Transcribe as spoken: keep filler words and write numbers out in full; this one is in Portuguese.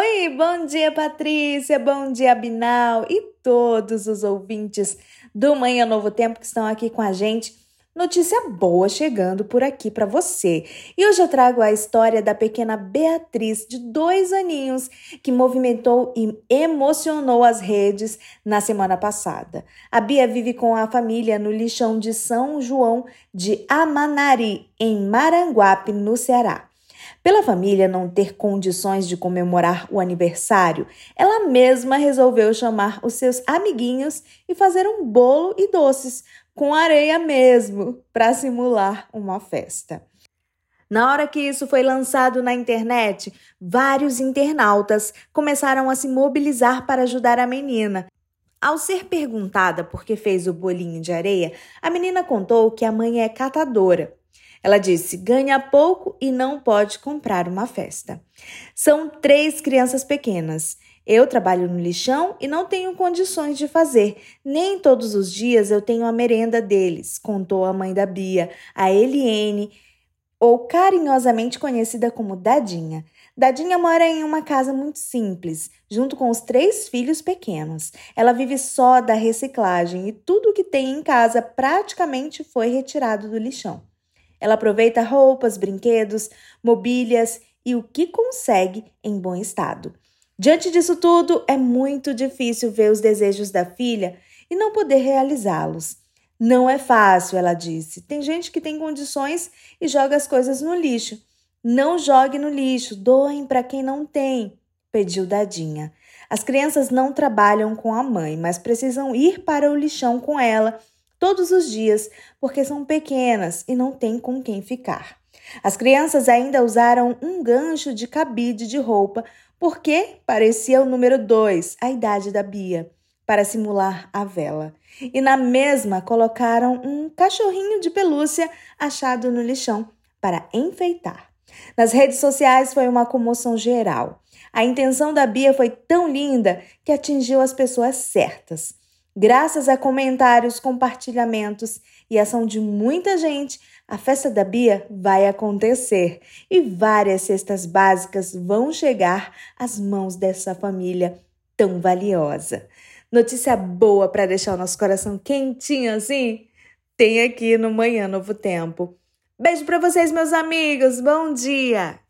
Oi, bom dia, Patrícia, bom dia, Binal e todos os ouvintes do Manhã Novo Tempo que estão aqui com a gente. Notícia boa chegando por aqui para você. E hoje eu trago a história da pequena Beatriz, de dois aninhos, que movimentou e emocionou as redes na semana passada. A Bia vive com a família no lixão de São João de Amanari, em Maranguape, no Ceará. Pela família não ter condições de comemorar o aniversário, ela mesma resolveu chamar os seus amiguinhos e fazer um bolo e doces, com areia mesmo, para simular uma festa. Na hora que isso foi lançado na internet, vários internautas começaram a se mobilizar para ajudar a menina. Ao ser perguntada por que fez o bolinho de areia, a menina contou que a mãe é catadora. Ela disse, ganha pouco e não pode comprar uma festa. São três crianças pequenas. Eu trabalho no lixão e não tenho condições de fazer. Nem todos os dias eu tenho a merenda deles, contou a mãe da Bia, a Eliene, ou carinhosamente conhecida como Dadinha. Dadinha mora em uma casa muito simples, junto com os três filhos pequenos. Ela vive só da reciclagem e tudo o que tem em casa praticamente foi retirado do lixão. Ela aproveita roupas, brinquedos, mobílias e o que consegue em bom estado. Diante disso tudo, é muito difícil ver os desejos da filha e não poder realizá-los. Não é fácil, ela disse. Tem gente que tem condições e joga as coisas no lixo. Não jogue no lixo, doem para quem não tem, pediu Dadinha. As crianças não trabalham com a mãe, mas precisam ir para o lixão com ela todos os dias, porque são pequenas e não têm com quem ficar. As crianças ainda usaram um gancho de cabide de roupa, porque parecia o número dois, a idade da Bia, para simular a vela. E na mesma colocaram um cachorrinho de pelúcia achado no lixão para enfeitar. Nas redes sociais foi uma comoção geral. A intenção da Bia foi tão linda que atingiu as pessoas certas. Graças a comentários, compartilhamentos e ação de muita gente, a festa da Bia vai acontecer e várias cestas básicas vão chegar às mãos dessa família tão valiosa. Notícia boa para deixar o nosso coração quentinho assim? Tem aqui no Manhã Novo Tempo. Beijo para vocês, meus amigos. Bom dia!